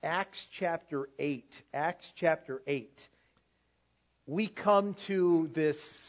Acts chapter 8. Acts chapter 8. We come to this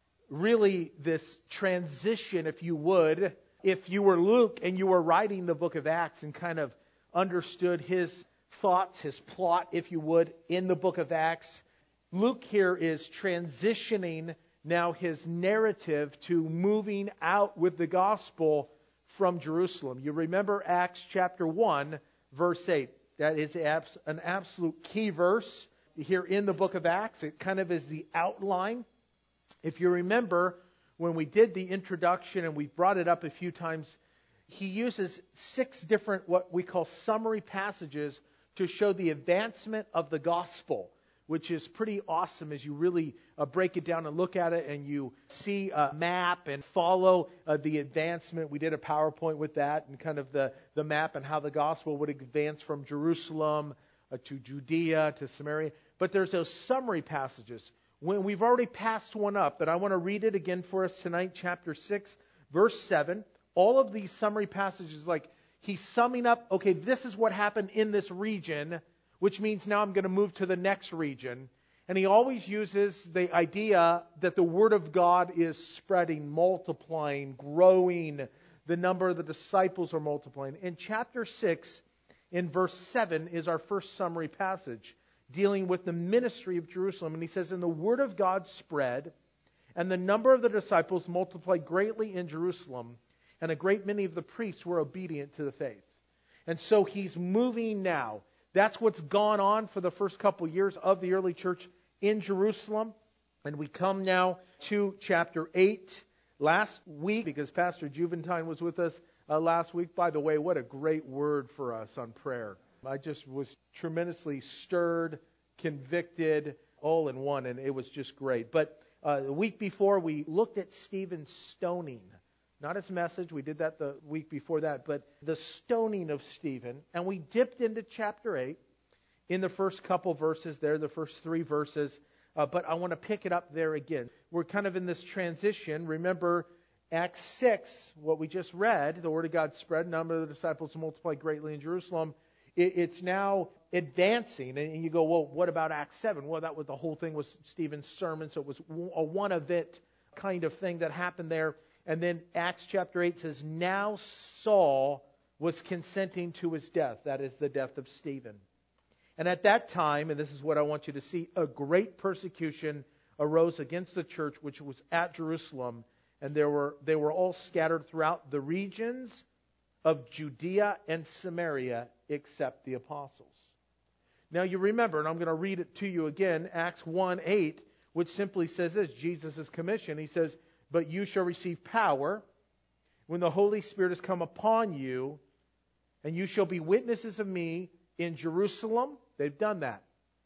transition, if you would. If you were Luke and you were writing the book of Acts and kind of understood his thoughts, his plot, if you would, in the book of Acts, Luke here is transitioning now his narrative to moving out with the gospel from Jerusalem. You remember Acts chapter 1, verse 8. That is an absolute key verse here in the book of Acts. It kind of is the outline. If you remember, when we did the introduction, and we brought it up a few times, he uses 6 different what we call summary passages to show the advancement of the gospel, which is pretty awesome as you really break it down and look at it, and you see a map and follow the advancement. We did a PowerPoint with that and kind of the map and how the gospel would advance from Jerusalem to Judea to Samaria. But there's those summary passages. When we've already passed one up, but I want to read it again for us tonight, chapter 6, verse 7. All of these summary passages, like he's summing up, okay, this is what happened in this region, which means now I'm going to move to the next region. And he always uses the idea that the Word of God is spreading, multiplying, growing. The number of the disciples are multiplying. In chapter 6, in verse 7, is our first summary passage, dealing with the ministry of Jerusalem. And he says, "And the Word of God spread, and the number of the disciples multiplied greatly in Jerusalem, and a great many of the priests were obedient to the faith." And so he's moving now. That's what's gone on for the first couple years of the early church in Jerusalem. And we come now to chapter 8. Last week, because Pastor Juventine was with us last week, by the way, what a great word for us on prayer. I just was tremendously stirred, convicted, all in one, and it was just great. But the week before, we looked at Stephen's stoning. Not his message, we did that the week before that, but the stoning of Stephen. And we dipped into chapter 8 in the first couple verses there, the first 3 verses. But I want to pick it up there again. We're kind of in this transition. Remember, Acts 6, what we just read, the Word of God spread, number of the disciples multiplied greatly in Jerusalem. It's now advancing. And you go, well, what about Acts 7? Well, that was the whole thing was Stephen's sermon, so it was a one-of-it kind of thing that happened there. And then Acts chapter 8 says, now Saul was consenting to his death. That is the death of Stephen. And at that time, and this is what I want you to see, a great persecution arose against the church which was at Jerusalem. And they were all scattered throughout the regions of Judea and Samaria except the apostles. Now you remember, and I'm going to read it to you again, Acts 1:8, which simply says this, Jesus' commission. He says, "But you shall receive power when the Holy Spirit has come upon you, and you shall be witnesses of me in Jerusalem." They've done that.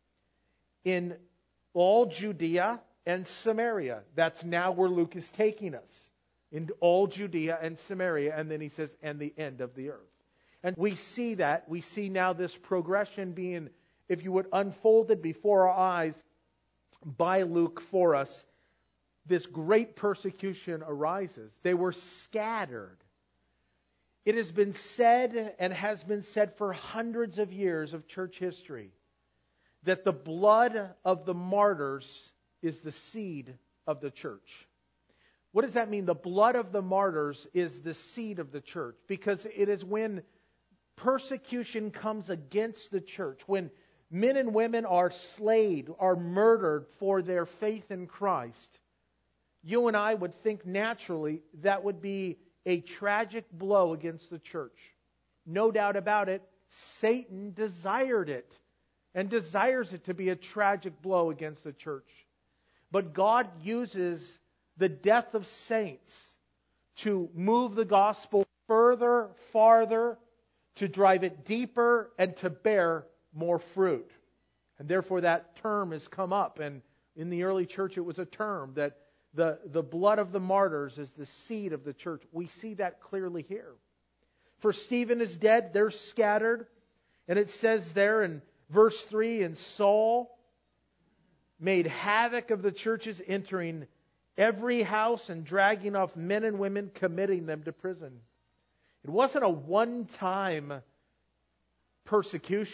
"In all Judea and Samaria." That's now where Luke is taking us. In all Judea and Samaria. And then he says, "and the end of the earth." And we see that. We see now this progression being, if you would, unfolded before our eyes by Luke for us. This great persecution arises. They were scattered. It has been said and has been said for hundreds of years of church history that the blood of the martyrs is the seed of the church. What does that mean? The blood of the martyrs is the seed of the church, because it is when persecution comes against the church, when men and women are slayed, are murdered for their faith in Christ, you and I would think naturally that would be a tragic blow against the church. No doubt about it, Satan desired it and desires it to be a tragic blow against the church. But God uses the death of saints to move the gospel further, farther, to drive it deeper, and to bear more fruit. And therefore that term has come up. And in the early church it was a term that the blood of the martyrs is the seed of the church. We see that clearly here. For Stephen is dead, they're scattered. And it says there in verse 3, "And Saul made havoc of the churches, entering every house and dragging off men and women, committing them to prison." It wasn't a one-time persecution.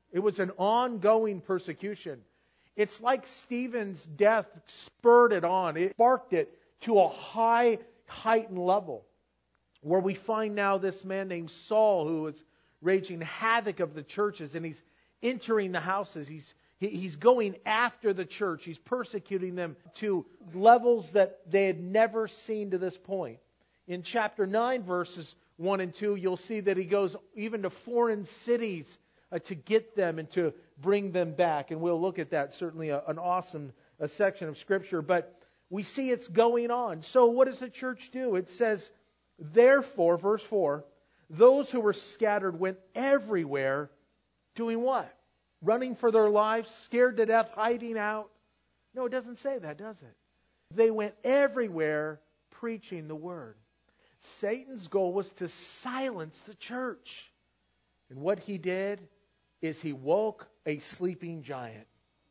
It was an ongoing persecution. It's like Stephen's death spurred it on. It sparked it to a high, heightened level, where we find now this man named Saul who is raging havoc of the churches, and he's entering the houses. He's going after the church. He's persecuting them to levels that they had never seen to this point. In chapter 9, verses 1 and 2, you'll see that he goes even to foreign cities to get them and to bring them back. And we'll look at that, certainly an awesome section of Scripture. But we see it's going on. So what does the church do? It says, therefore, verse 4, those who were scattered went everywhere doing what? Running for their lives, scared to death, hiding out? No, it doesn't say that, does it? They went everywhere preaching the word. Satan's goal was to silence the church. And what he did is he woke a sleeping giant.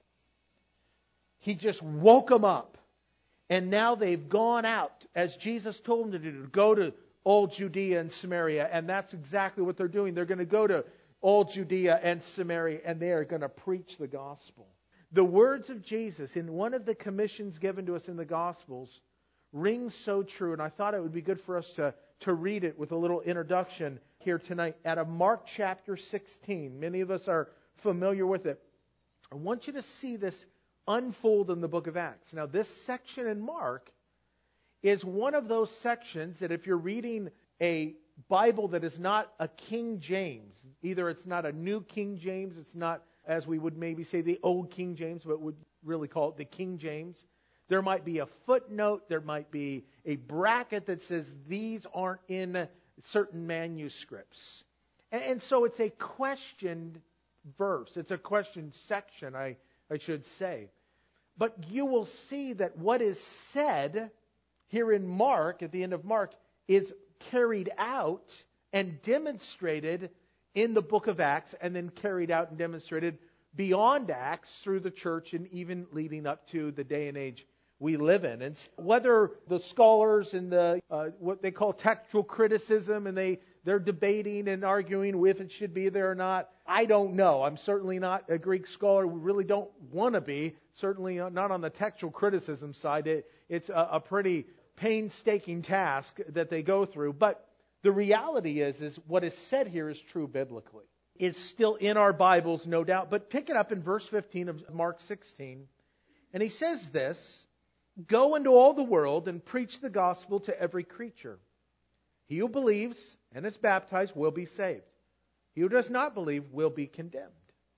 He just woke them up. And now they've gone out, as Jesus told them to do, to go to all Judea and Samaria. And that's exactly what they're doing. They're going to go to all Judea and Samaria, and they are going to preach the gospel. The words of Jesus in one of the commissions given to us in the Gospels rings so true, and I thought it would be good for us to read it with a little introduction here tonight out of Mark chapter 16. Many of us are familiar with it. I want you to see this unfold in the book of Acts. Now, this section in Mark is one of those sections that if you're reading a Bible that is not a King James, either it's not a New King James, it's not, as we would maybe say, the Old King James, but would really call it the King James. There might be a footnote, there might be a bracket that says these aren't in certain manuscripts. And so it's a questioned verse. It's a questioned section, I should say. But you will see that what is said here in Mark, at the end of Mark, is carried out and demonstrated in the book of Acts, and then carried out and demonstrated beyond Acts through the church, and even leading up to the day and age we live in. And whether the scholars and the what they call textual criticism, and they're debating and arguing if it should be there or not, I don't know. I'm certainly not a Greek scholar. We really don't want to be. Certainly not on the textual criticism side. It's a pretty painstaking task that they go through. But the reality is what is said here is true biblically. It's still in our Bibles, no doubt. But pick it up in verse 15 of Mark 16. And he says this, "Go into all the world and preach the gospel to every creature. He who believes and is baptized will be saved. He who does not believe will be condemned.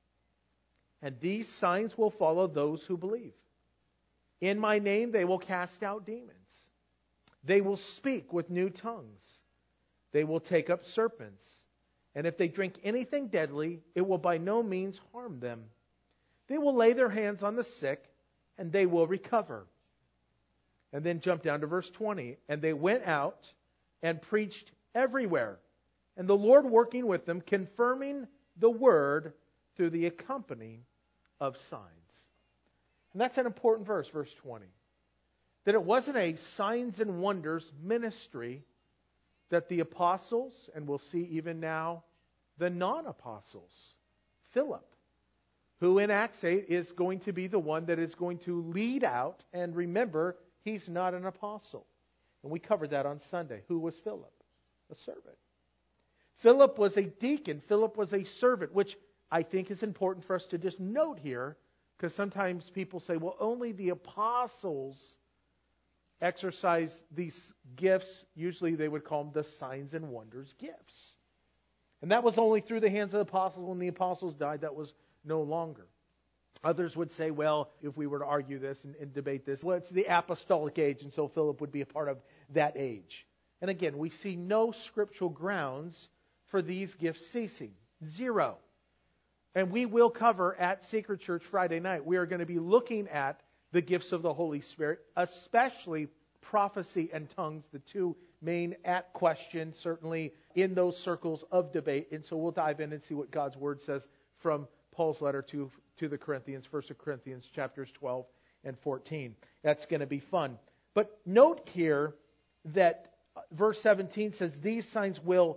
And these signs will follow those who believe. In my name they will cast out demons. They will speak with new tongues. They will take up serpents. And if they drink anything deadly, it will by no means harm them. They will lay their hands on the sick, and they will recover." And then jump down to verse 20. "And they went out and preached everywhere, and the Lord working with them, confirming the word through the accompanying of signs." And that's an important verse, verse 20. That it wasn't a signs and wonders ministry that the apostles, and we'll see even now, the non-apostles, Philip, who in Acts 8 is going to be the one that is going to lead out. And remember, he's not an apostle. And we covered that on Sunday. Who was Philip? A servant. Philip was a deacon. Philip was a servant, which I think is important for us to just note here, because sometimes people say, well, only the apostles exercise these gifts. Usually they would call them the signs and wonders gifts. And that was only through the hands of the apostles. When the apostles died, that was no longer. Others would say, well, if we were to argue this and debate this, well, it's the apostolic age, and so Philip would be a part of that age. And again, we see no scriptural grounds for these gifts ceasing. Zero. And we will cover at Sacred Church Friday night, we are going to be looking at the gifts of the Holy Spirit, especially prophecy and tongues, the two main at question, certainly in those circles of debate. And so we'll dive in and see what God's Word says from Paul's letter to the Corinthians, 1 Corinthians chapters 12 and 14. That's going to be fun. But note here that verse 17 says, "These signs will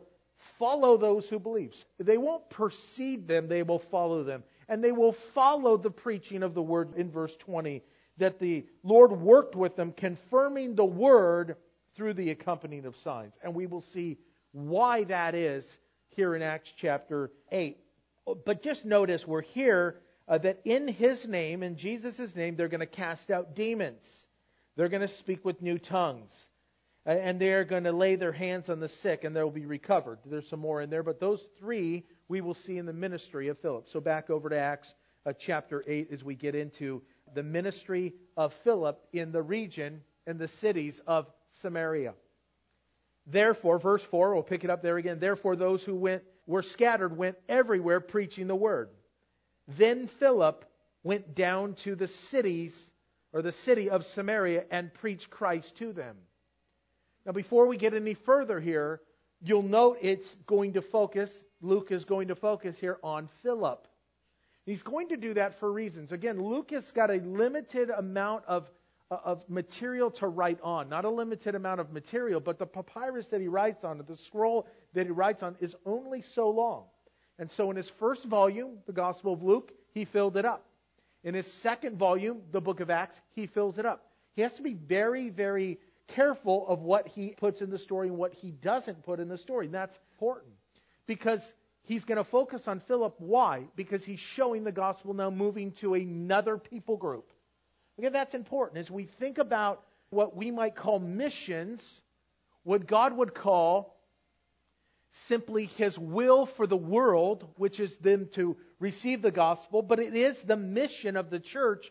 follow those who believe. They won't precede them, they will follow them. And they will follow the preaching of the word in verse 20, that the Lord worked with them, confirming the word through the accompanying of signs. And we will see why that is here in Acts chapter 8. But just notice we're here that in His name, in Jesus' name, they're going to cast out demons. They're going to speak with new tongues. And they're going to lay their hands on the sick and they'll be recovered. There's some more in there, but those three we will see in the ministry of Philip. So back over to Acts chapter 8 as we get into the ministry of Philip in the region and the cities of Samaria. Therefore, verse 4, we'll pick it up there again. Therefore, those who were scattered went everywhere preaching the word. Then Philip went down to the cities, or the city of Samaria, and preached Christ to them. Now, before we get any further here, you'll note Luke is going to focus here on Philip. He's going to do that for reasons. Again, Luke has got a limited amount of material to write on. Not a limited amount of material, but the papyrus that he writes on, the scroll that he writes on, is only so long. And so in his first volume, the Gospel of Luke, he filled it up. In his second volume, the book of Acts, he fills it up. He has to be very, very careful of what he puts in the story and what he doesn't put in the story. And that's important because he's going to focus on Philip. Why? Because he's showing the gospel now moving to another people group. Okay, that's important. As we think about what we might call missions, what God would call simply His will for the world, which is them to receive the gospel, but it is the mission of the church.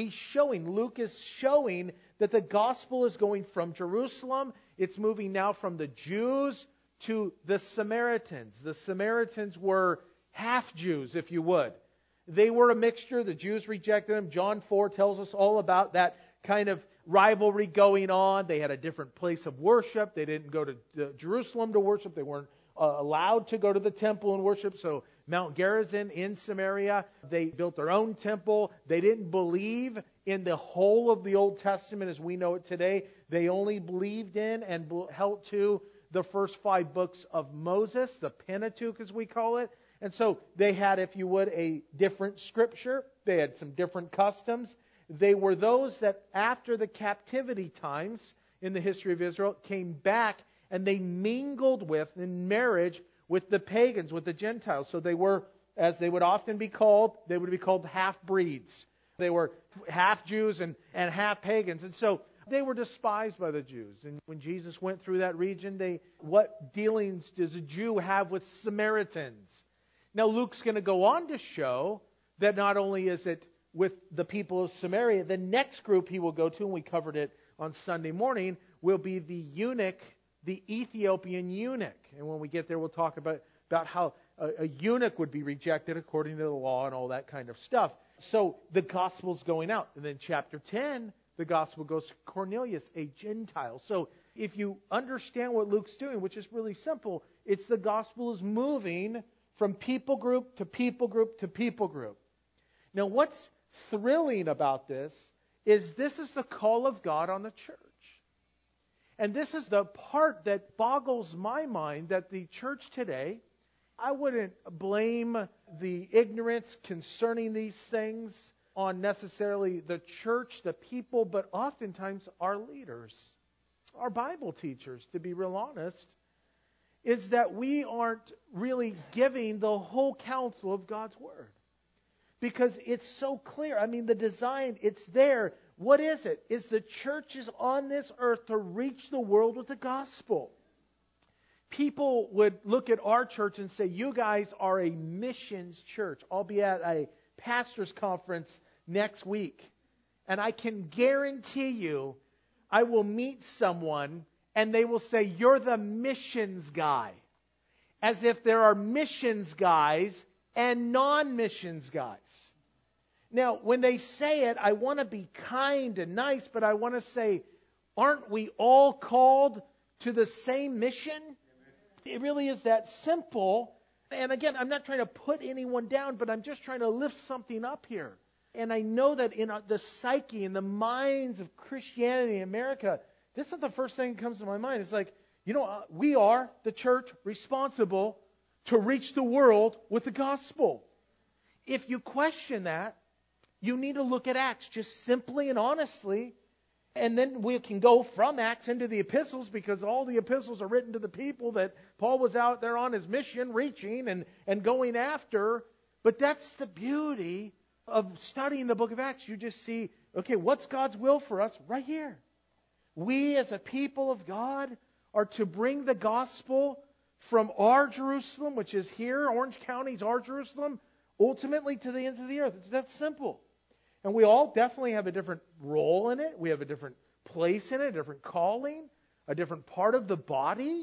Luke is showing that the gospel is going from Jerusalem. It's moving now from the Jews to the Samaritans. The Samaritans were half Jews, if you would. They were a mixture. The Jews rejected them. John 4 tells us all about that kind of rivalry going on. They had a different place of worship. They didn't go to Jerusalem to worship. They weren't allowed to go to the temple and worship. So Mount Gerizim in Samaria, they built their own temple. They didn't believe in the whole of the Old Testament as we know it today. They only believed in and held to the first 5 books of Moses, the Pentateuch as we call it. And so they had, if you would, a different scripture. They had some different customs. They were those that after the captivity times in the history of Israel came back and they mingled with, in marriage, with the pagans, with the Gentiles. So they were, as they would often be called, they would be called half-breeds. They were half Jews and half pagans. And so they were despised by the Jews. And when Jesus went through that region, what dealings does a Jew have with Samaritans? Now Luke's going to go on to show that not only is it with the people of Samaria, the next group he will go to, and we covered it on Sunday morning, will be the eunuch, the Ethiopian eunuch. And when we get there, we'll talk about how a eunuch would be rejected according to the law and all that kind of stuff. So the gospel's going out. And then chapter 10, the gospel goes to Cornelius, a Gentile. So if you understand what Luke's doing, which is really simple, it's the gospel is moving from people group to people group to people group. Now what's thrilling about this is the call of God on the church. And this is the part that boggles my mind, that the church today, I wouldn't blame the ignorance concerning these things on necessarily the church, the people, but oftentimes our leaders, our Bible teachers, to be real honest, is that we aren't really giving the whole counsel of God's Word. Because it's so clear. I mean, the design, it's there. What is it? Is the church is on this earth to reach the world with the gospel. People would look at our church and say, you guys are a missions church. I'll be at a pastor's conference next week. And I can guarantee you, I will meet someone and they will say, you're the missions guy. As if there are missions guys and non-missions guys. Now, when they say it, I want to be kind and nice, but I want to say, aren't we all called to the same mission? It really is that simple. And again, I'm not trying to put anyone down, but I'm just trying to lift something up here. And I know that in the psyche, in the minds of Christianity in America, this is the first thing that comes to my mind. It's like, We are, the church, responsible to reach the world with the gospel. If you question that, you need to look at Acts just simply and honestly. And then we can go from Acts into the epistles, because all the epistles are written to the people that Paul was out there on his mission, reaching and going after. But that's the beauty of studying the book of Acts. You just see, okay, what's God's will for us right here? We as a people of God are to bring the gospel from our Jerusalem, which is here, Orange County's our Jerusalem, ultimately to the ends of the earth. It's that simple. And we all definitely have a different role in it. We have a different place in it, a different calling, a different part of the body.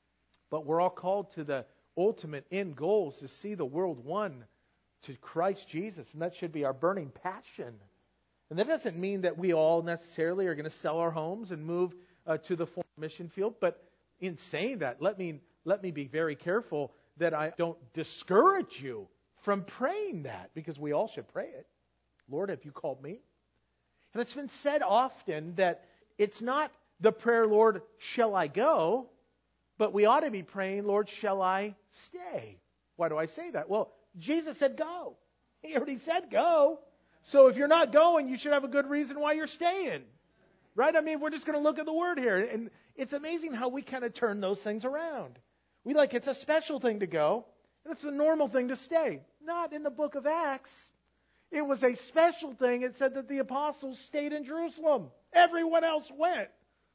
But we're all called to the ultimate end goals, to see the world won to Christ Jesus. And that should be our burning passion. And that doesn't mean that we all necessarily are going to sell our homes and move to the foreign mission field. But in saying that, let me be very careful that I don't discourage you from praying that, because we all should pray it. Lord, have you called me? And it's been said often that it's not the prayer, Lord, shall I go? But we ought to be praying, Lord, shall I stay? Why do I say that? Well, Jesus said go. He already said go. So if you're not going, you should have a good reason why you're staying. Right? I mean, we're just going to look at the word here. And it's amazing how we kind of turn those things around. It's a special thing to go, and it's a normal thing to stay. Not in the book of Acts. It was a special thing. It said that the apostles stayed in Jerusalem. Everyone else went.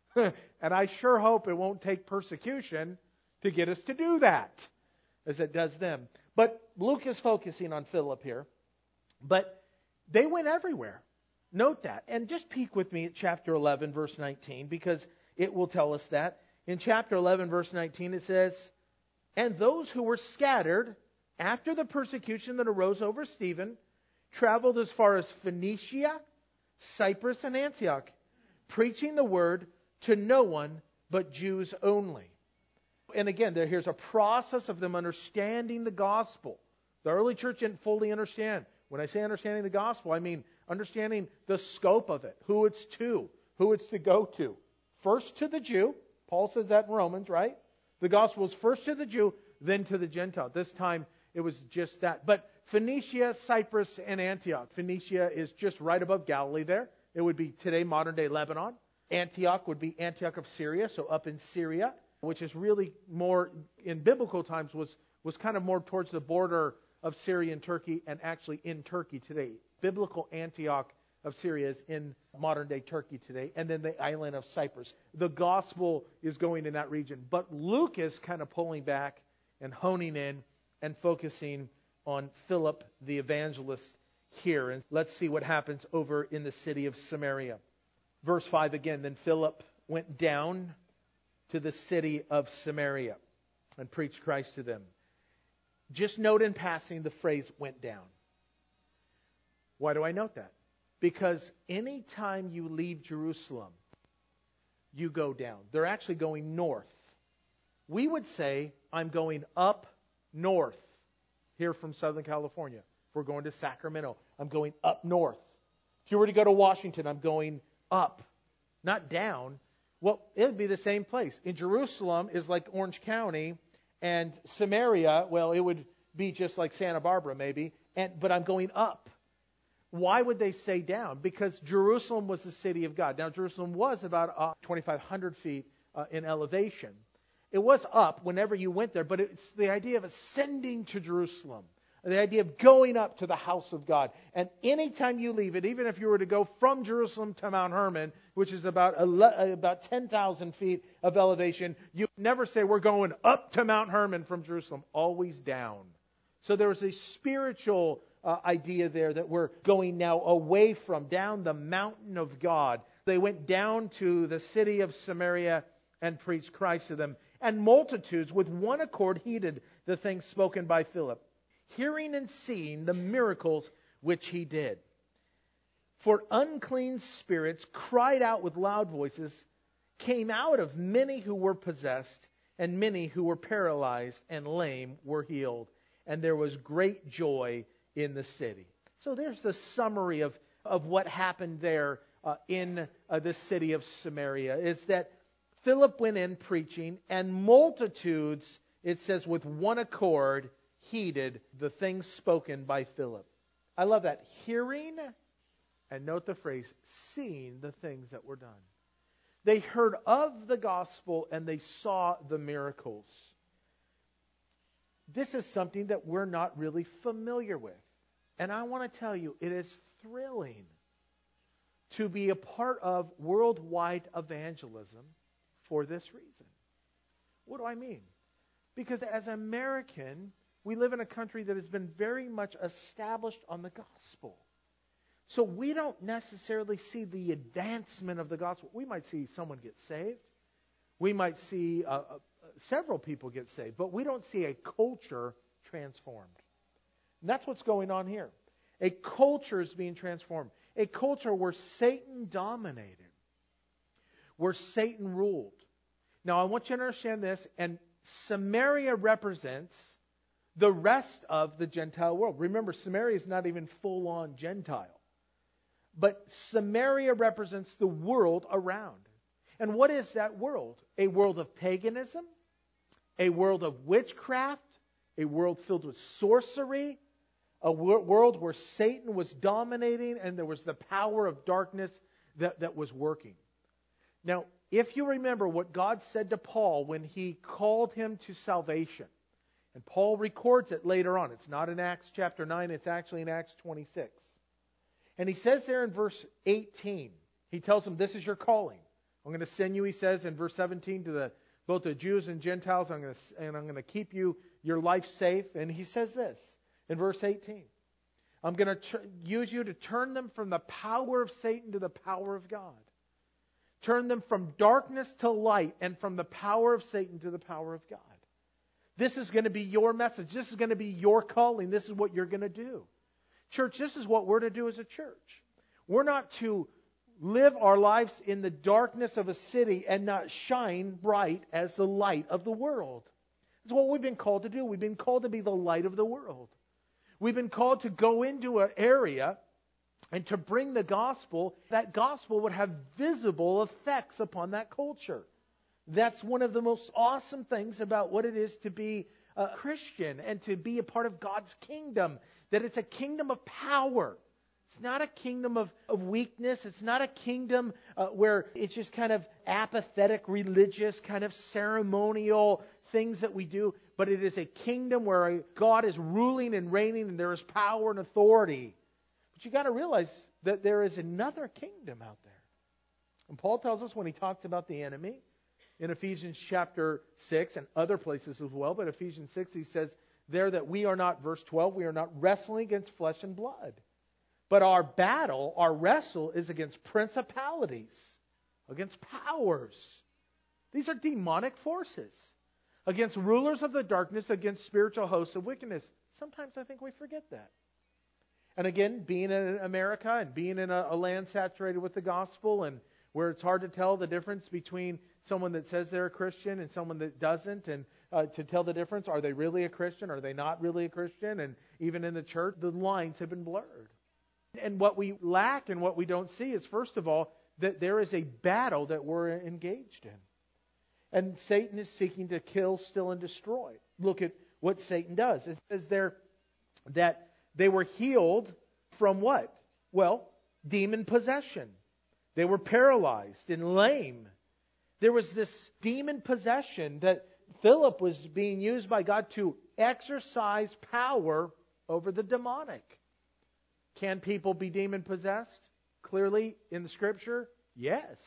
And I sure hope it won't take persecution to get us to do that, as it does them. But Luke is focusing on Philip here. But they went everywhere. Note that. And just peek with me at chapter 11, verse 19, because it will tell us that. In chapter 11, verse 19, it says, "And those who were scattered after the persecution that arose over Stephen traveled as far as Phoenicia, Cyprus, and Antioch, preaching the word to no one but Jews only." And again, here's a process of them understanding the gospel. The early church didn't fully understand. When I say understanding the gospel, I mean understanding the scope of it, who it's to go to. First to the Jew. Paul says that in Romans, right? The gospel is first to the Jew, then to the Gentile. This time it was just that. But Phoenicia, Cyprus, and Antioch. Phoenicia is just right above Galilee there. It would be today modern-day Lebanon. Antioch would be Antioch of Syria, so up in Syria, which is really more, in biblical times, was kind of more towards the border of Syria and Turkey, and actually in Turkey today. Biblical Antioch of Syria is in modern-day Turkey today, and then the island of Cyprus. The gospel is going in that region. But Luke is kind of pulling back and honing in and focusing on Philip the evangelist here. And let's see what happens over in the city of Samaria. Verse 5 again, "Then Philip went down to the city of Samaria and preached Christ to them." Just note in passing the phrase "went down." Why do I note that? Because any time you leave Jerusalem, you go down. They're actually going north. We would say, I'm going up north. Here from Southern California. If we're going to Sacramento, I'm going up north. If you were to go to Washington, I'm going up, not down. Well, it would be the same place. In Jerusalem is like Orange County, and Samaria, well, it would be just like Santa Barbara maybe, but I'm going up. Why would they say down? Because Jerusalem was the city of God. Now, Jerusalem was about 2,500 feet in elevation. It was up whenever you went there, but it's the idea of ascending to Jerusalem. The idea of going up to the house of God. And anytime you leave it, even if you were to go from Jerusalem to Mount Hermon, which is about 10,000 feet of elevation, you never say, we're going up to Mount Hermon from Jerusalem. Always down. So there was a spiritual idea there that we're going now away from, down the mountain of God. They went down to the city of Samaria and preached Christ to them. And multitudes with one accord heeded the things spoken by Philip, hearing and seeing the miracles which he did. For unclean spirits cried out with loud voices, came out of many who were possessed, and many who were paralyzed and lame were healed. And there was great joy in the city. So there's the summary of what happened there in the city of Samaria, is that Philip went in preaching, and multitudes, it says, with one accord, heeded the things spoken by Philip. I love that. Hearing, and note the phrase, seeing the things that were done. They heard of the gospel and they saw the miracles. This is something that we're not really familiar with. And I want to tell you, it is thrilling to be a part of worldwide evangelism for this reason. What do I mean? Because as an American, we live in a country that has been very much established on the gospel. So we don't necessarily see the advancement of the gospel. We might see someone get saved. We might see several people get saved. But we don't see a culture transformed. And that's what's going on here. A culture is being transformed. A culture where Satan dominated. Where Satan ruled. Now I want you to understand this. And Samaria represents the rest of the Gentile world. Remember, Samaria is not even full-on Gentile. But Samaria represents the world around. And what is that world? A world of paganism, a world of witchcraft, a world filled with sorcery, a world where Satan was dominating and there was the power of darkness that was working. Now, if you remember what God said to Paul when he called him to salvation, and Paul records it later on. It's not in Acts chapter 9, it's actually in Acts 26. And he says there in verse 18, he tells them, this is your calling. I'm going to send you, he says in verse 17, to both the Jews and Gentiles, I'm going to keep your life safe. And he says this in verse 18, I'm going to use you to turn them from the power of Satan to the power of God. Turn them from darkness to light and from the power of Satan to the power of God. This is going to be your message. This is going to be your calling. This is what you're going to do. Church, this is what we're to do as a church. We're not to live our lives in the darkness of a city and not shine bright as the light of the world. That's what we've been called to do. We've been called to be the light of the world. We've been called to go into an area and to bring the gospel. That gospel would have visible effects upon that culture. That's one of the most awesome things about what it is to be a Christian and to be a part of God's kingdom. That it's a kingdom of power. It's not a kingdom of weakness. It's not a kingdom where it's just kind of apathetic, religious, kind of ceremonial things that we do. But it is a kingdom where God is ruling and reigning and there is power and authority. But you got to realize that there is another kingdom out there. And Paul tells us when he talks about the enemy, in Ephesians chapter 6 and other places as well, but Ephesians 6 he says there that we are not, verse 12, we are not wrestling against flesh and blood. But our battle, our wrestle is against principalities, against powers. These are demonic forces. Against rulers of the darkness, against spiritual hosts of wickedness. Sometimes I think we forget that. And again, being in America and being in a land saturated with the gospel and where it's hard to tell the difference between someone that says they're a Christian and someone that doesn't, and to tell the difference, are they really a Christian? Are they not really a Christian? And even in the church, the lines have been blurred. And what we lack and what we don't see is, first of all, that there is a battle that we're engaged in. And Satan is seeking to kill, steal, and destroy. Look at what Satan does. It says there that they were healed from what? Well, demon possession. They were paralyzed and lame. There was this demon possession that Philip was being used by God to exercise power over the demonic. Can people be demon possessed? Clearly in the Scripture, yes.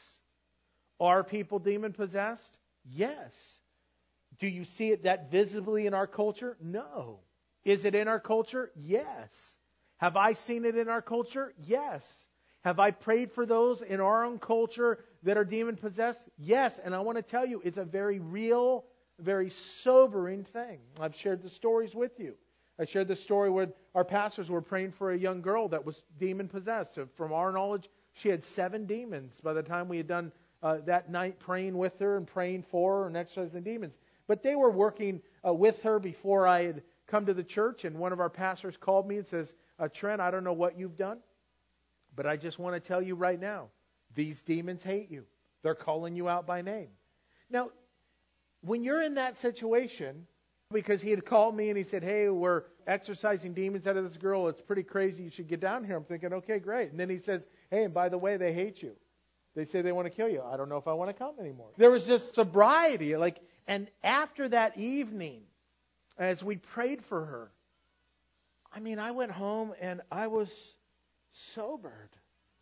Are people demon possessed? Yes. Do you see it that visibly in our culture? No. Is it in our culture? Yes. Have I seen it in our culture? Yes. Have I prayed for those in our own culture that are demon possessed? Yes. And I want to tell you, it's a very real, very sobering thing. I've shared the stories with you. I shared the story where our pastors were praying for a young girl that was demon possessed. So from our knowledge, she had 7 demons by the time we had done that night praying with her and praying for her and exorcising demons. But they were working with her before I had come to the church, and one of our pastors called me and says, Trent, I don't know what you've done, but I just want to tell you right now, these demons hate you. They're calling you out by name. Now, when you're in that situation, because he had called me and he said, hey, we're exorcising demons out of this girl. It's pretty crazy. You should get down here. I'm thinking, okay, great. And then he says, hey, and by the way, they hate you. They say they want to kill you. I don't know if I want to come anymore. There was just sobriety. And after that evening, as we prayed for her, I went home and I was sobered.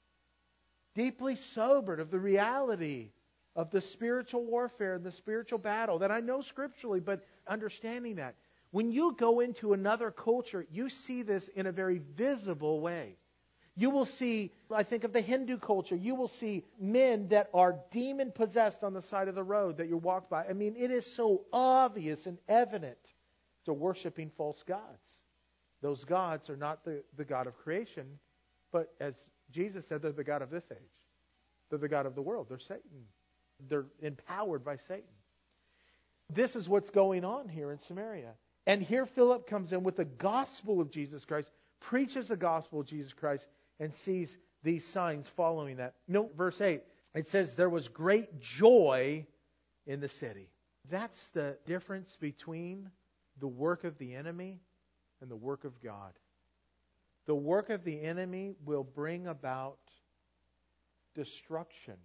Deeply sobered of the reality of the spiritual warfare and the spiritual battle that I know scripturally, but understanding that. When you go into another culture, you see this in a very visible way. You will see, I think of the Hindu culture, you will see men that are demon-possessed on the side of the road that you walk by. It is so obvious and evident. They're worshiping false gods. Those gods are not the God of creation, but as Jesus said, they're the God of this age. They're the God of the world. They're Satan. They're empowered by Satan. This is what's going on here in Samaria. And here Philip comes in with the gospel of Jesus Christ, preaches the gospel of Jesus Christ, and sees these signs following that. Note verse 8. It says, there was great joy in the city. That's the difference between the work of the enemy and the work of God. The work of the enemy will bring about destruction,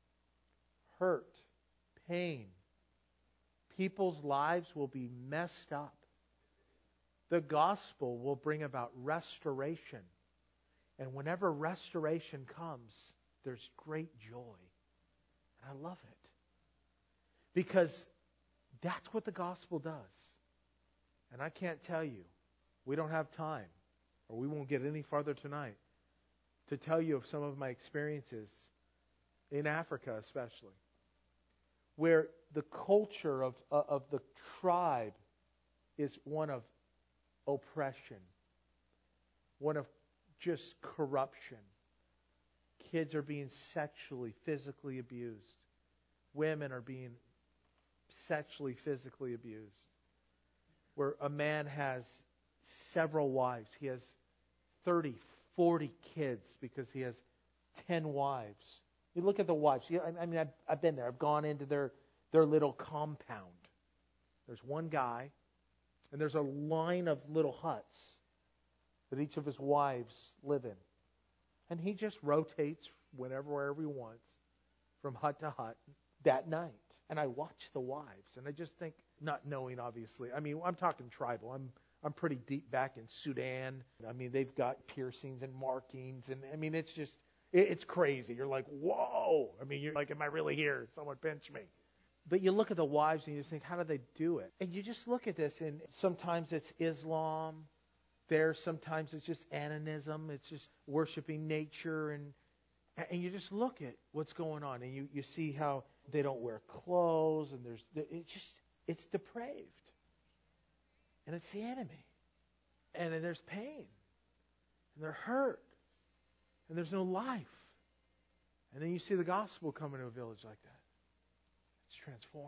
hurt, pain. People's lives will be messed up. The gospel will bring about restoration. And whenever restoration comes, there's great joy. And I love it. Because that's what the gospel does. And I can't tell you, we don't have time, or we won't get any farther tonight, to tell you of some of my experiences in Africa especially, where the culture of the tribe is one of oppression, one of just corruption. Kids are being sexually, physically abused. Women are being sexually, physically abused. Where a man has several wives. He has 30, 40 kids because he has 10 wives. You look at the wives. I've been there. I've gone into their little compound. There's one guy, and there's a line of little huts that each of his wives live in. And he just rotates wherever he wants, from hut to hut, that night. And I watch the wives, and I just think, not knowing, obviously. I'm talking tribal. I'm pretty deep back in Sudan. They've got piercings and markings, and it's just, it's crazy. You're like, whoa! You're like, am I really here? Someone pinch me. But you look at the wives, and you just think, how do they do it? And you just look at this, and sometimes it's Islam. Sometimes it's just animism. It's just worshiping nature, and you just look at what's going on, and you see how they don't wear clothes, and it's depraved. And it's the enemy. And then there's pain. And they're hurt. And there's no life. And then you see the gospel come into a village like that. It's transformed.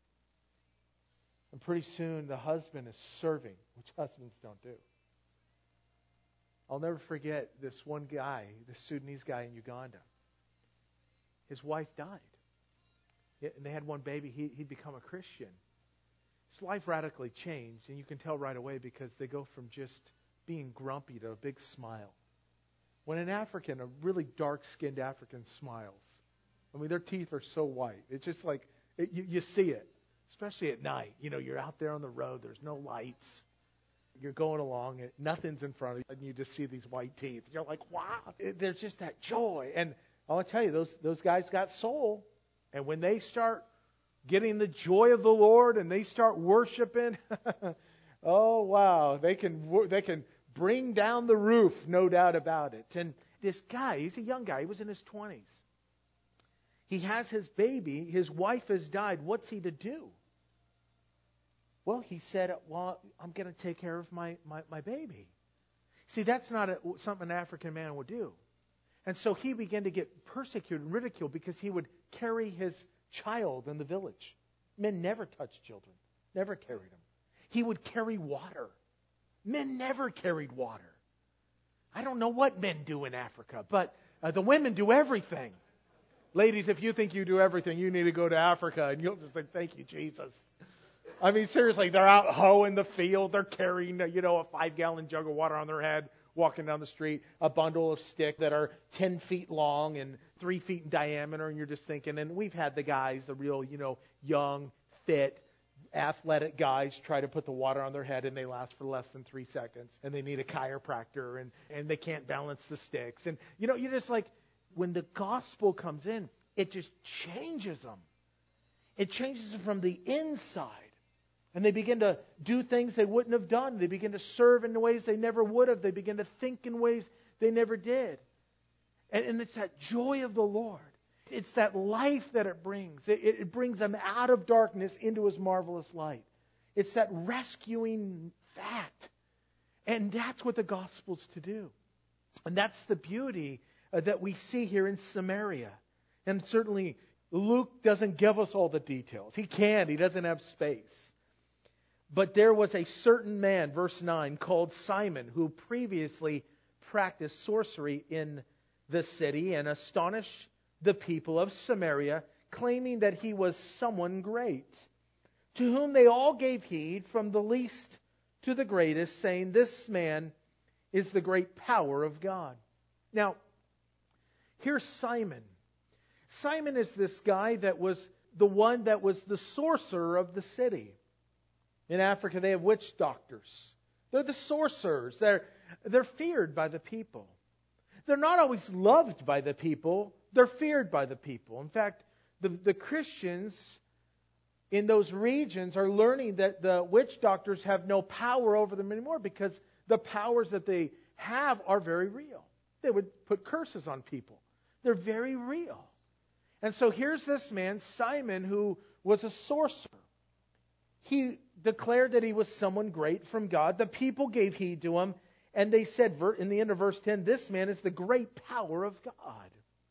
And pretty soon the husband is serving, which husbands don't do. I'll never forget this one guy, this Sudanese guy in Uganda. His wife died. And they had one baby. He'd become a Christian. His life radically changed, and you can tell right away because they go from just being grumpy to a big smile. When an African, a really dark-skinned African, smiles, their teeth are so white. It's just like, you see it, especially at night. You're out there on the road, there's no lights. You're going along, and nothing's in front of you, and you just see these white teeth. You're like, wow, there's just that joy. And I want to tell you, those guys got soul. And when they start getting the joy of the Lord and they start worshiping, oh wow, they can bring down the roof, no doubt about it. And this guy, he's a young guy, he was in his 20s. He has his baby, his wife has died. What's he to do? Well, he said, well, I'm going to take care of my baby. See, that's not something an African man would do. And so he began to get persecuted and ridiculed because he would carry his child in the village. Men never touched children, never carried them. He would carry water. Men never carried water. I don't know what men do in Africa, but the women do everything. Ladies, if you think you do everything, you need to go to Africa, and you'll just think, thank you, Jesus. I mean, seriously, they're out hoeing the field. They're carrying, a 5-gallon jug of water on their head, walking down the street, a bundle of sticks that are 10 feet long and 3 feet in diameter, and you're just thinking, and we've had the guys, the real, young, fit, athletic guys try to put the water on their head, and they last for less than 3 seconds, and they need a chiropractor, and they can't balance the sticks. And, you're just like, when the gospel comes in, it just changes them. It changes them from the inside. And they begin to do things they wouldn't have done. They begin to serve in ways they never would have. They begin to think in ways they never did. And it's that joy of the Lord. It's that life that it brings. It brings them out of darkness into His marvelous light. It's that rescuing fact. And that's what the gospel's to do. And that's the beauty that we see here in Samaria. And certainly Luke doesn't give us all the details. He can't. He doesn't have space. But there was a certain man, verse 9, called Simon, who previously practiced sorcery in the city and astonished the people of Samaria, claiming that he was someone great, to whom they all gave heed, from the least to the greatest, saying, "This man is the great power of God." Now, here's Simon. Simon is this guy that was the one that was the sorcerer of the city. In Africa, they have witch doctors. They're the sorcerers. They're feared by the people. They're not always loved by the people. They're feared by the people. In fact, the Christians in those regions are learning that the witch doctors have no power over them anymore, because the powers that they have are very real. They would put curses on people. They're very real. And so here's this man, Simon, who was a sorcerer. He declared that he was someone great from God. The people gave heed to him, and they said in the end of verse 10, "This man is the great power of God."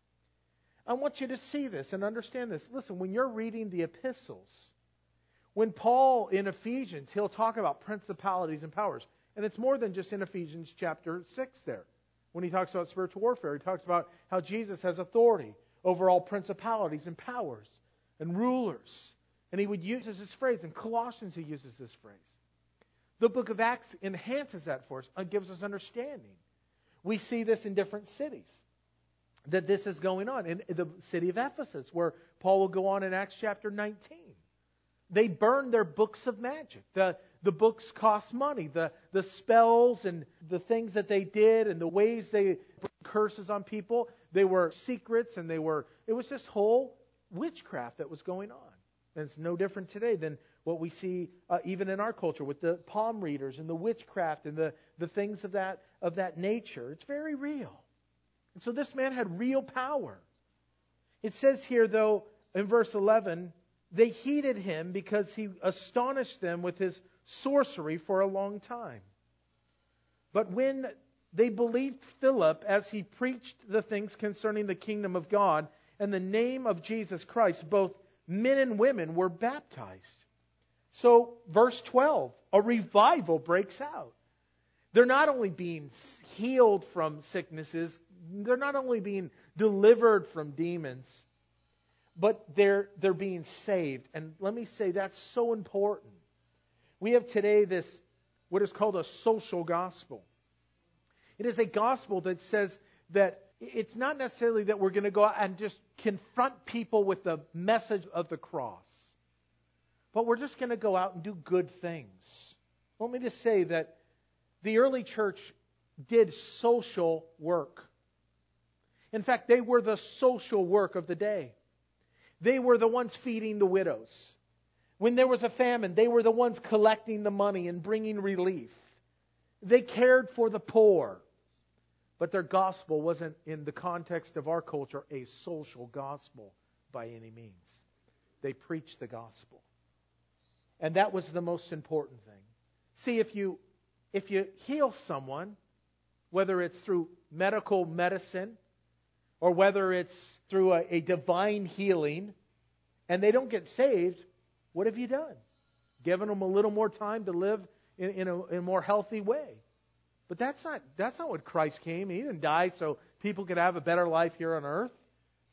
I want you to see this and understand this. Listen, when you're reading the epistles, when Paul in Ephesians, he'll talk about principalities and powers. And it's more than just in Ephesians chapter 6 there. When he talks about spiritual warfare, he talks about how Jesus has authority over all principalities and powers and rulers. And he would use this phrase. In Colossians, he uses this phrase. The book of Acts enhances that for us and gives us understanding. We see this in different cities, that this is going on. In the city of Ephesus, where Paul will go on in Acts chapter 19. They burned their books of magic. The books cost money. The spells and the things that they did and the ways they brought curses on people, they were secrets, and it was this whole witchcraft that was going on. And it's no different today than what we see even in our culture with the palm readers and the witchcraft and the things of that nature. It's very real. And so this man had real power. It says here, though, in verse 11, they heeded him because he astonished them with his sorcery for a long time. But when they believed Philip as he preached the things concerning the kingdom of God and the name of Jesus Christ, both men and women were baptized. So, verse 12, a revival breaks out. They're not only being healed from sicknesses, they're not only being delivered from demons, but they're being saved. And let me say, that's so important. We have today this, what is called a social gospel. It is a gospel that says that it's not necessarily that we're going to go out and just confront people with the message of the cross, but we're just going to go out and do good things. Want me to say that the early church did social work. In fact, they were the social work of the day. They were the ones feeding the widows. When there was a famine, they were the ones collecting the money and bringing relief. They cared for the poor. But their gospel wasn't, in the context of our culture, a social gospel by any means. They preached the gospel. And that was the most important thing. See, if you heal someone, whether it's through medical medicine or whether it's through a divine healing, and they don't get saved, what have you done? Given them a little more time to live in a more healthy way. But that's not what Christ came. He didn't die so people could have a better life here on earth.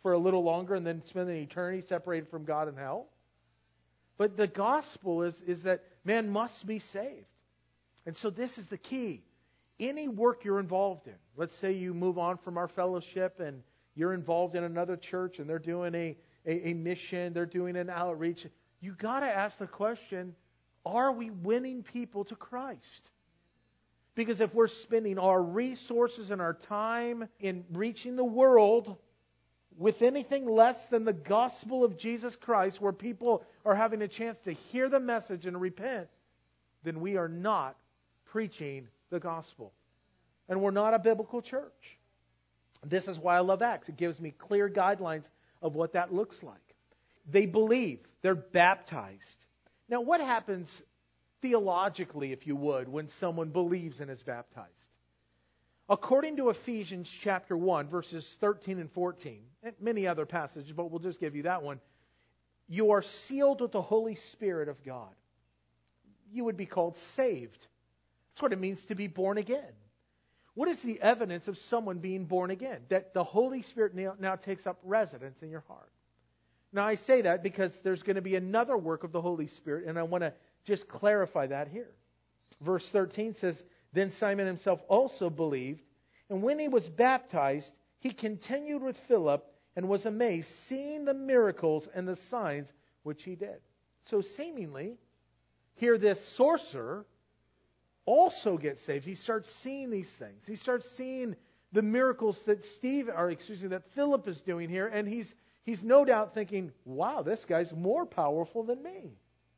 for a little longer and then spend an eternity separated from God in hell. But the gospel is that man must be saved. And so this is the key. Any work you're involved in, let's say you move on from our fellowship and you're involved in another church and they're doing a mission, they're doing an outreach, you got to ask the question, are we winning people to Christ? Because if we're spending our resources and our time in reaching the world with anything less than the gospel of Jesus Christ, where people are having a chance to hear the message and repent, then we are not preaching the gospel. And we're not a biblical church. This is why I love Acts. It gives me clear guidelines of what that looks like. They believe. They're baptized. Now, what happens theologically, if you would, when someone believes and is baptized? According to Ephesians chapter 1, verses 13 and 14, and many other passages, but we'll just give you that one, you are sealed with the Holy Spirit of God. You would be called saved. That's what it means to be born again. What is the evidence of someone being born again? That the Holy Spirit now takes up residence in your heart. Now, I say that because there's going to be another work of the Holy Spirit, and I want to just clarify that here. Verse 13 says, Then Simon himself also believed, and when he was baptized, he continued with Philip and was amazed, seeing the miracles and the signs which he did. So seemingly, here this sorcerer also gets saved. He starts seeing these things. He starts seeing the miracles that that Philip is doing here, and he's no doubt thinking, wow, this guy's more powerful than me.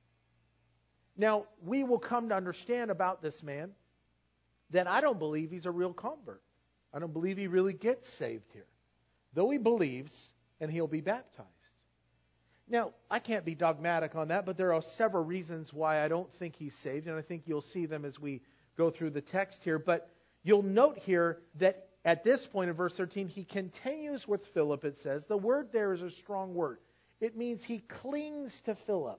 Now, we will come to understand about this man that I don't believe he's a real convert. I don't believe he really gets saved here. Though he believes, and he'll be baptized. Now, I can't be dogmatic on that, but there are several reasons why I don't think he's saved, and I think you'll see them as we go through the text here. But you'll note here that at this point in verse 13, he continues with Philip, it says. The word there is a strong word. It means he clings to Philip.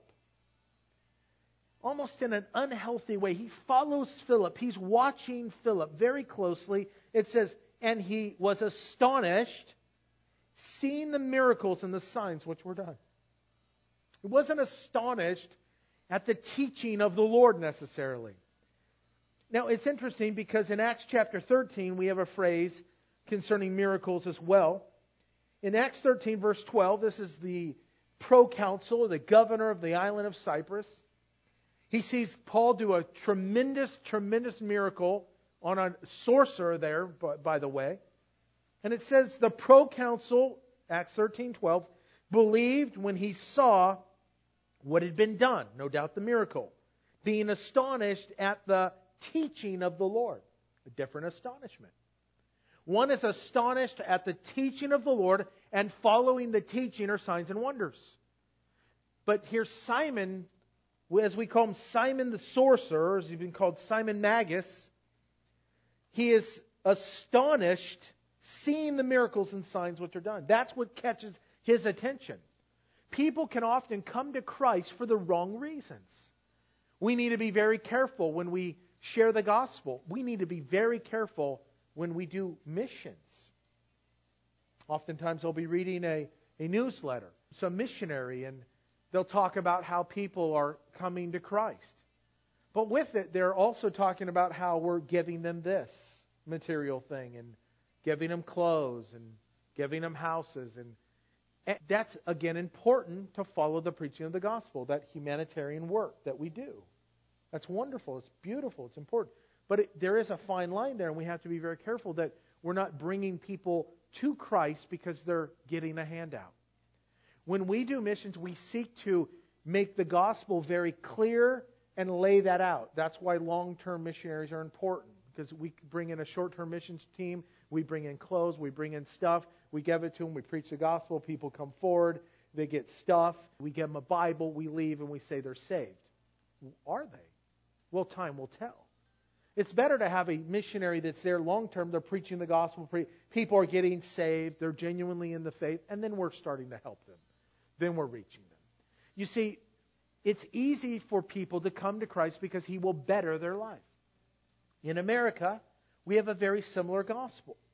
Almost in an unhealthy way. He follows Philip. He's watching Philip very closely. It says, and he was astonished, seeing the miracles and the signs which were done. He wasn't astonished at the teaching of the Lord necessarily. Now, it's interesting because in Acts chapter 13, we have a phrase concerning miracles as well. In Acts 13, verse 12, this is the proconsul, the governor of the island of Cyprus. He sees Paul do a tremendous miracle on a sorcerer there, by the way. And it says the proconsul, Acts 13:12, believed when he saw what had been done, no doubt the miracle, being astonished at the teaching of the Lord. A different astonishment. One is astonished at the teaching of the Lord, and following the teaching are signs and wonders. But here's Simon, as we call him Simon the sorcerer, as he's been called Simon Magus. He is astonished seeing the miracles and signs which are done. That's what catches his attention. People can often come to Christ for the wrong reasons. We need to be very careful when we share the gospel. We need to be very careful when we do missions. Oftentimes I'll be reading a newsletter, some missionary, and they'll talk about how people are coming to Christ. But with it, they're also talking about how we're giving them this material thing and giving them clothes and giving them houses. And that's, again, important to follow the preaching of the gospel, that humanitarian work that we do. That's wonderful. It's beautiful. It's important. But there is a fine line there, and we have to be very careful that we're not bringing people to Christ because they're getting a handout. When we do missions, we seek to make the gospel very clear and lay that out. That's why long-term missionaries are important, because we bring in a short-term missions team, we bring in clothes, we bring in stuff, we give it to them, we preach the gospel, people come forward, they get stuff, we give them a Bible, we leave, and we say they're saved. Are they? Well, time will tell. It's better to have a missionary that's there long-term, they're preaching the gospel, people are getting saved, they're genuinely in the faith, and then we're starting to help them. Then we're reaching them. You see, it's easy for people to come to Christ because He will better their life. In America, we have a very similar gospel.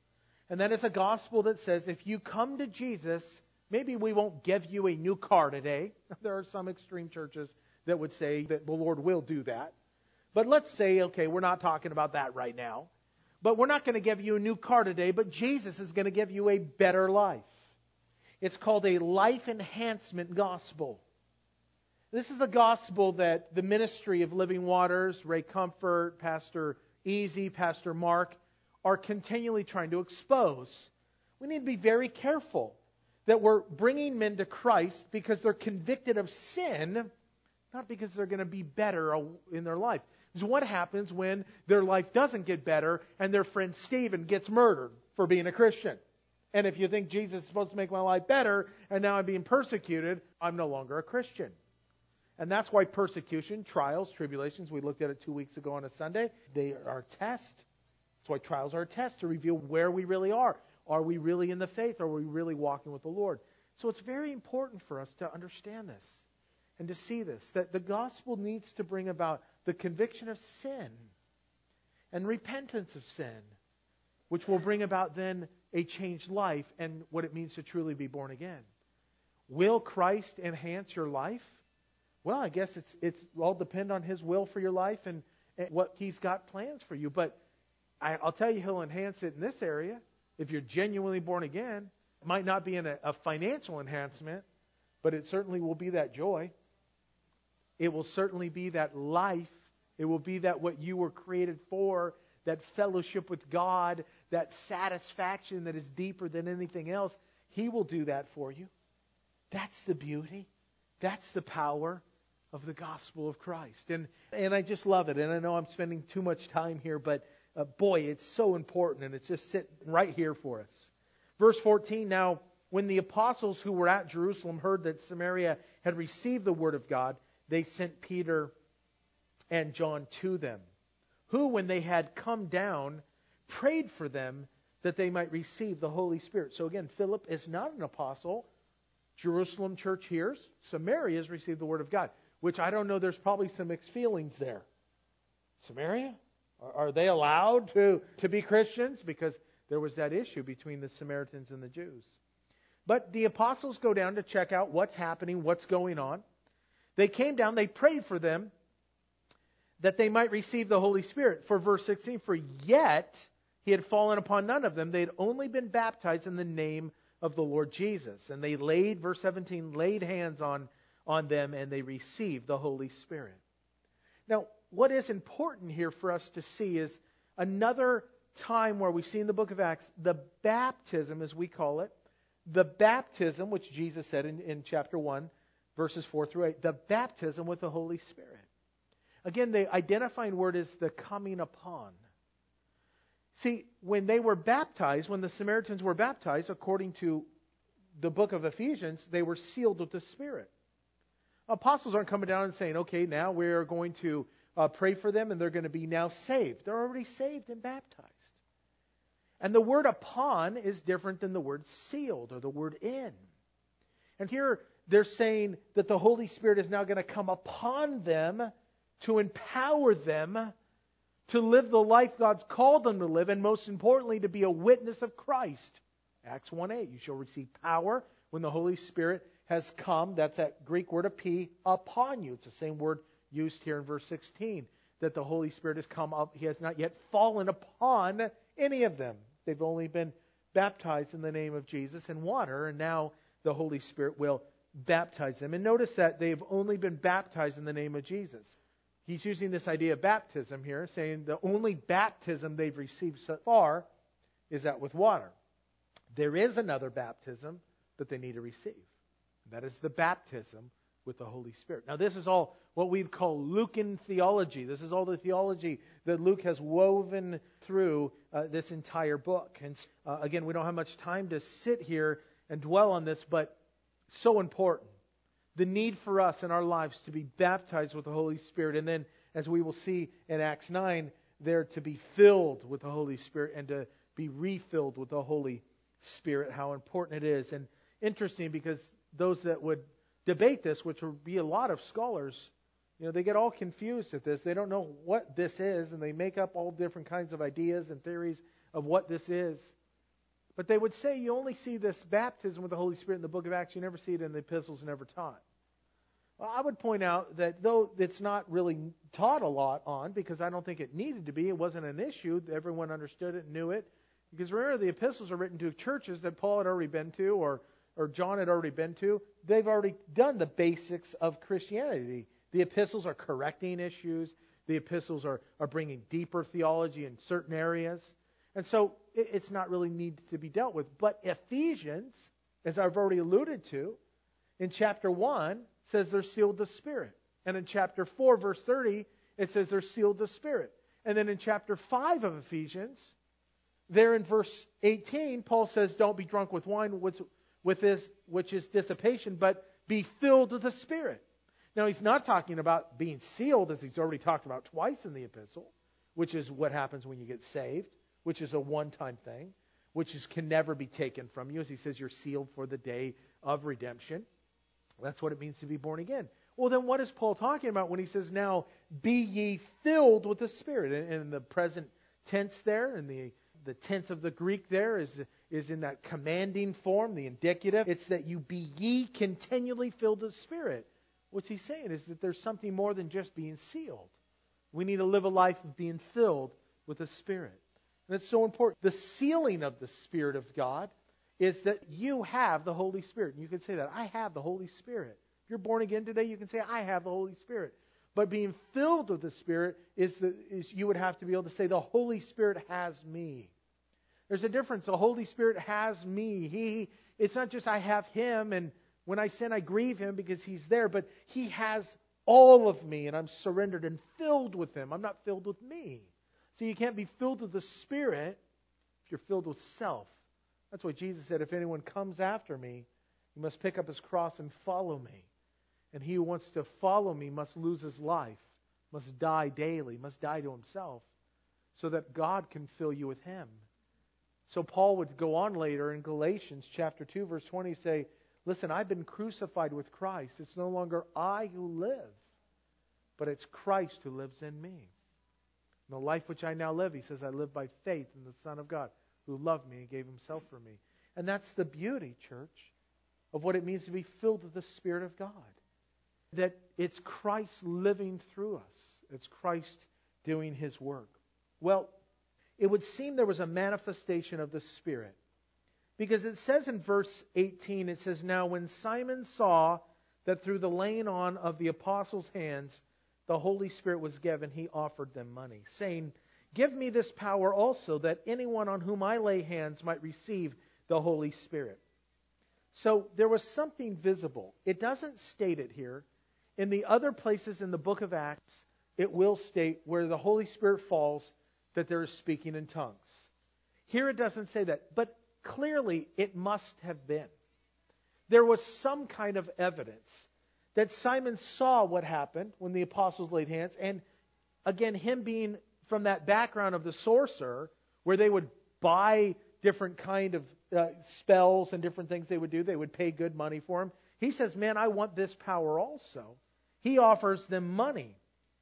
And that is a gospel that says if you come to Jesus, maybe we won't give you a new car today. There are some extreme churches that would say that the Lord will do that. But let's say, okay, we're not talking about that right now. But we're not going to give you a new car today, but Jesus is going to give you a better life. It's called a life enhancement gospel. This is the gospel that the ministry of Living Waters, Ray Comfort, Pastor Easy, Pastor Mark, are continually trying to expose. We need to be very careful that we're bringing men to Christ because they're convicted of sin, not because they're going to be better in their life. Because what happens when their life doesn't get better and their friend Stephen gets murdered for being a Christian? And if you think Jesus is supposed to make my life better and now I'm being persecuted, I'm no longer a Christian. And that's why persecution, trials, tribulations, we looked at it 2 weeks ago on a Sunday, they are a test. That's why trials are a test to reveal where we really are. Are we really in the faith? Are we really walking with the Lord? So it's very important for us to understand this and to see this, that the gospel needs to bring about the conviction of sin and repentance of sin, which will bring about then a changed life and what it means to truly be born again. Will Christ enhance your life? Well, I guess it's all depend on His will for your life and what He's got plans for you. But I'll tell you, He'll enhance it in this area. If you're genuinely born again, it might not be in a financial enhancement, but it certainly will be that joy. It will certainly be that life. It will be that what you were created for, that fellowship with God, that satisfaction that is deeper than anything else. He will do that for you. That's the beauty. That's the power of the gospel of Christ. And I just love it. And I know I'm spending too much time here, but boy, it's so important, and it's just sitting right here for us. Verse 14, now, when the apostles who were at Jerusalem heard that Samaria had received the word of God, they sent Peter and John to them, who, when they had come down, prayed for them that they might receive the Holy Spirit. So again, Philip is not an apostle. Jerusalem church hears. Samaria has received the word of God, which I don't know, there's probably some mixed feelings there. Samaria? Are they allowed to be Christians? Because there was that issue between the Samaritans and the Jews. But the apostles go down to check out what's happening, what's going on. They came down, they prayed for them that they might receive the Holy Spirit. For verse 16, for yet He had fallen upon none of them. They had only been baptized in the name of the Lord Jesus. And they laid, verse 17, laid hands on them and they received the Holy Spirit. Now, what is important here for us to see is another time where we see in the book of Acts, the baptism, as we call it, the baptism, which Jesus said in chapter 1, verses 4 through 8, the baptism with the Holy Spirit. Again, the identifying word is the coming upon. See, when they were baptized, when the Samaritans were baptized, according to the book of Ephesians, they were sealed with the Spirit. Apostles aren't coming down and saying, okay, now we're going to pray for them and they're going to be now saved. They're already saved and baptized. And the word upon is different than the word sealed or the word in. And here they're saying that the Holy Spirit is now going to come upon them to empower them to live the life God's called them to live, and most importantly, to be a witness of Christ. Acts 1:8, you shall receive power when the Holy Spirit has come. That's that Greek word epi, upon you. It's the same word used here in verse 16, that the Holy Spirit has come up. He has not yet fallen upon any of them. They've only been baptized in the name of Jesus in water, and now the Holy Spirit will baptize them. And notice that they've only been baptized in the name of Jesus. He's using this idea of baptism here, saying the only baptism they've received so far is that with water. There is another baptism that they need to receive. That is the baptism with the Holy Spirit. Now, this is all what we'd call Lucan theology. This is all the theology that Luke has woven through this entire book. And again, we don't have much time to sit here and dwell on this, but so important. The need for us in our lives to be baptized with the Holy Spirit. And then, as we will see in Acts 9, there to be filled with the Holy Spirit and to be refilled with the Holy Spirit, how important it is. And interesting, because those that would debate this, which would be a lot of scholars, they get all confused at this. They don't know what this is, and they make up all different kinds of ideas and theories of what this is. But they would say you only see this baptism with the Holy Spirit in the book of Acts. You never see it in the epistles, never taught. Well, I would point out that though it's not really taught a lot on, because I don't think it needed to be, it wasn't an issue. Everyone understood it, knew it. Because remember, the epistles are written to churches that Paul had already been to or John had already been to. They've already done the basics of Christianity. The epistles are correcting issues. The epistles are bringing deeper theology in certain areas. And so it's not really needed to be dealt with. But Ephesians, as I've already alluded to, in chapter 1, says they're sealed with the Spirit. And in chapter 4, verse 30, it says they're sealed with the Spirit. And then in chapter 5 of Ephesians, there in verse 18, Paul says, don't be drunk with wine, which is dissipation, but be filled with the Spirit. Now, he's not talking about being sealed, as he's already talked about twice in the epistle, which is what happens when you get saved, which is a one-time thing, which can never be taken from you. As he says, you're sealed for the day of redemption. That's what it means to be born again. Well, then what is Paul talking about when he says, now be ye filled with the Spirit? And in the present tense there, and the tense of the Greek there is in that commanding form, the indicative. It's that you be ye continually filled with the Spirit. What's he saying is that there's something more than just being sealed. We need to live a life of being filled with the Spirit. And it's so important. The sealing of the Spirit of God is that you have the Holy Spirit. And you can say that, I have the Holy Spirit. If you're born again today, you can say, I have the Holy Spirit. But being filled with the Spirit is you would have to be able to say, the Holy Spirit has me. There's a difference. The Holy Spirit has me. It's not just I have Him, and when I sin, I grieve Him because He's there, but He has all of me, and I'm surrendered and filled with Him. I'm not filled with me. So you can't be filled with the Spirit if you're filled with self. That's why Jesus said, if anyone comes after me, he must pick up his cross and follow me. And he who wants to follow me must lose his life, must die daily, must die to himself, so that God can fill you with Him. So Paul would go on later in Galatians chapter 2, verse 20, say, listen, I've been crucified with Christ. It's no longer I who live, but it's Christ who lives in me. The life which I now live, he says, I live by faith in the Son of God, who loved me and gave Himself for me. And that's the beauty, church, of what it means to be filled with the Spirit of God. That it's Christ living through us. It's Christ doing His work. Well, it would seem there was a manifestation of the Spirit. Because it says in verse 18, it says, now when Simon saw that through the laying on of the apostles' hands, the Holy Spirit was given, he offered them money, saying, give me this power also, that anyone on whom I lay hands might receive the Holy Spirit. So there was something visible. It doesn't state it here. In the other places in the book of Acts, it will state where the Holy Spirit falls that there is speaking in tongues. Here it doesn't say that, but clearly it must have been. There was some kind of evidence that Simon saw what happened when the apostles laid hands, and again, him being from that background of the sorcerer, where they would buy different kind of spells and different things they would do. They would pay good money for him. He says, man, I want this power also. He offers them money.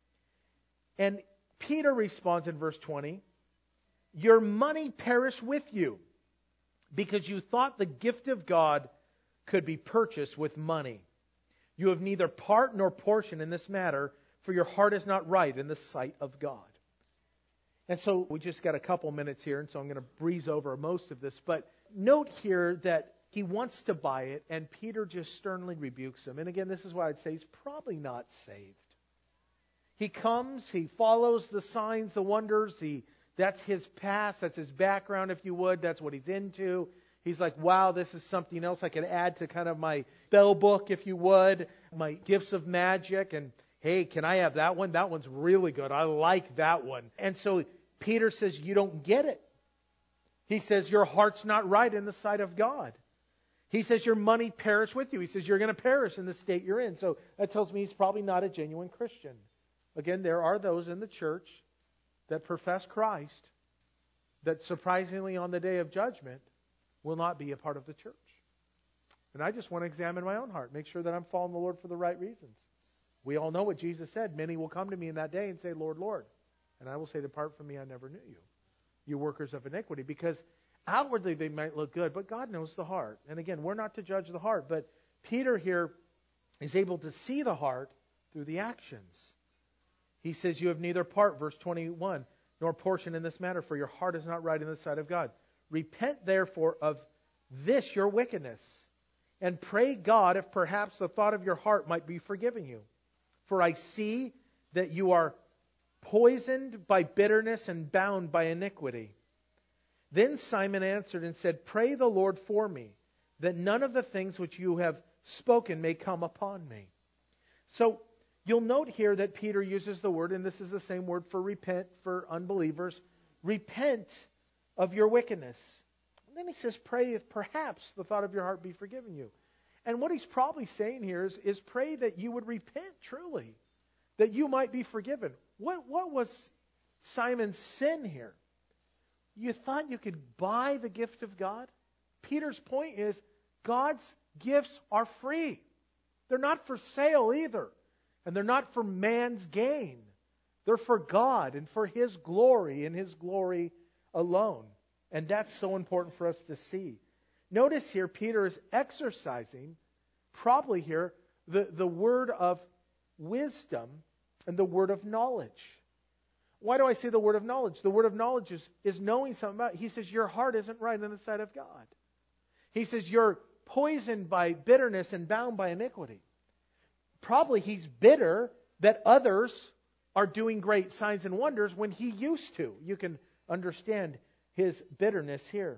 And Peter responds in verse 20, your money perish with you, because you thought the gift of God could be purchased with money. You have neither part nor portion in this matter, for your heart is not right in the sight of God. And so we just got a couple minutes here, and so I'm going to breeze over most of this. But note here that he wants to buy it, and Peter just sternly rebukes him. And again, this is why I'd say he's probably not saved. He comes, he follows the signs, the wonders. That's his past, that's his background, if you would. That's what he's into. He's like, wow, this is something else I can add to kind of my spell book, if you would, my gifts of magic. And hey, can I have that one? That one's really good. I like that one. And so Peter says, you don't get it. He says, your heart's not right in the sight of God. He says, your money perish with you. He says, you're going to perish in the state you're in. So that tells me he's probably not a genuine Christian. Again, there are those in the church that profess Christ that surprisingly on the day of judgment will not be a part of the church. And I just want to examine my own heart, make sure that I'm following the Lord for the right reasons. We all know what Jesus said. Many will come to me in that day and say, Lord, Lord. And I will say, depart from me, I never knew you. You workers of iniquity. Because Outwardly, they might look good, but God knows the heart. And again, we're not to judge the heart, but Peter here is able to see the heart through the actions. He says, you have neither part, verse 21, nor portion in this matter, for your heart is not right in the sight of God. Repent therefore of this your wickedness, and pray God if perhaps the thought of your heart might be forgiven you. For I see that you are poisoned by bitterness and bound by iniquity. Then Simon answered and said, pray the Lord for me, that none of the things which you have spoken may come upon me. So you'll note here that Peter uses the word, and this is the same word for repent for unbelievers. Repent of your wickedness. And then he says, pray if perhaps the thought of your heart be forgiven you. And what he's probably saying here is pray that you would repent truly, that you might be forgiven. What was Simon's sin here? You thought you could buy the gift of God? Peter's point is God's gifts are free. They're not for sale either. And they're not for man's gain. They're for God and for His glory and His glory alone. And that's so important for us to see. Notice here, Peter is exercising, probably here, the word of wisdom and the word of knowledge. Why do I say the word of knowledge? The word of knowledge is knowing something about it. He says, your heart isn't right in the sight of God. He says, you're poisoned by bitterness and bound by iniquity. Probably he's bitter that others are doing great signs and wonders when he used to. You can understand his bitterness here.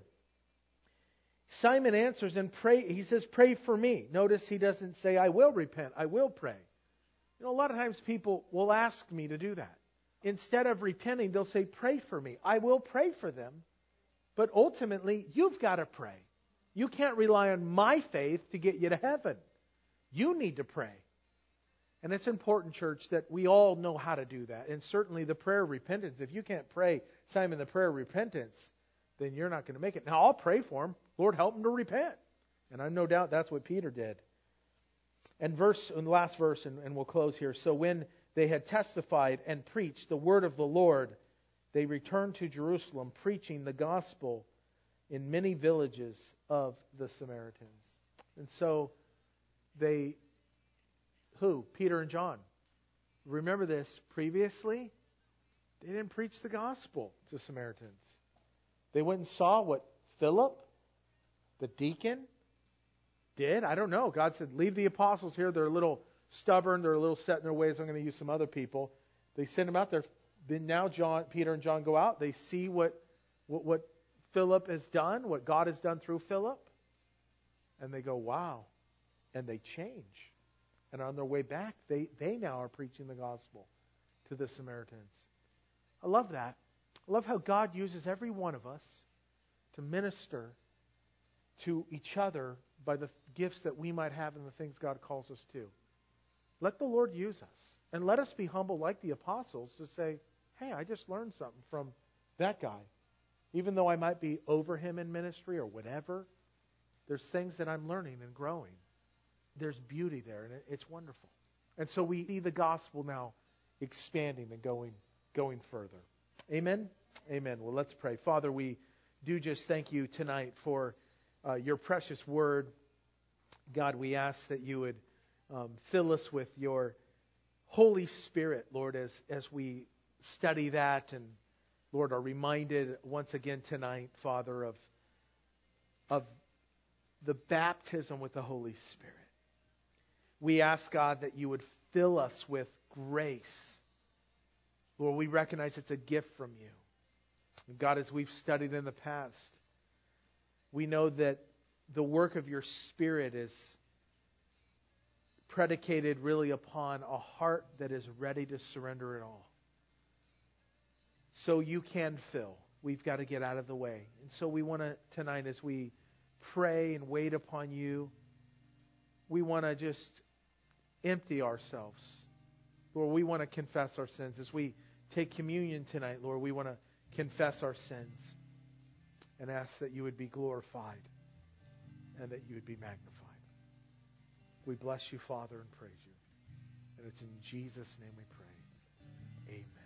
Simon answers and he says, pray for me. Notice he doesn't say, I will repent, I will pray. You know, a lot of times people will ask me to do that. Instead of repenting, they'll say, pray for me. I will pray for them. But ultimately, you've got to pray. You can't rely on my faith to get you to heaven. You need to pray. And it's important, church, that we all know how to do that. And certainly the prayer of repentance. If you can't pray, Simon, the prayer of repentance, then you're not going to make it. Now, I'll pray for him. Lord, help him to repent. And I no doubt that's what Peter did. And in the last verse, and we'll close here. So when they had testified and preached the word of the Lord, they returned to Jerusalem, preaching the gospel in many villages of the Samaritans. And so Peter and John. Remember this, previously, they didn't preach the gospel to Samaritans. They went and saw what Philip, the deacon, did. I don't know. God said, leave the apostles here. They're a little stubborn. They're a little set in their ways. I'm going to use some other people. They send them out there. Then now Peter and John go out. They see what Philip has done, what God has done through Philip. And they go, wow. And they change. And on their way back, they now are preaching the gospel to the Samaritans. I love that. I love how God uses every one of us to minister to each other by the gifts that we might have and the things God calls us to. Let the Lord use us. And let us be humble like the apostles to say, hey, I just learned something from that guy. Even though I might be over him in ministry or whatever, there's things that I'm learning and growing. There's beauty there, and it's wonderful. And so we see the gospel now expanding and going further. Amen? Amen. Well, let's pray. Father, we do just thank you tonight for your precious word. God, we ask that you would fill us with your Holy Spirit, Lord, as we study that and, Lord, are reminded once again tonight, Father, of the baptism with the Holy Spirit. We ask, God, that you would fill us with grace. Lord, we recognize it's a gift from you. And God, as we've studied in the past, we know that the work of your Spirit is predicated really upon a heart that is ready to surrender it all. So you can fill. We've got to get out of the way. And so we want to, tonight, as we pray and wait upon you, we want to just empty ourselves. Lord, we want to confess our sins. As we take communion tonight, Lord, we want to confess our sins and ask that you would be glorified and that you would be magnified. We bless you, Father, and praise you. And it's in Jesus' name we pray. Amen.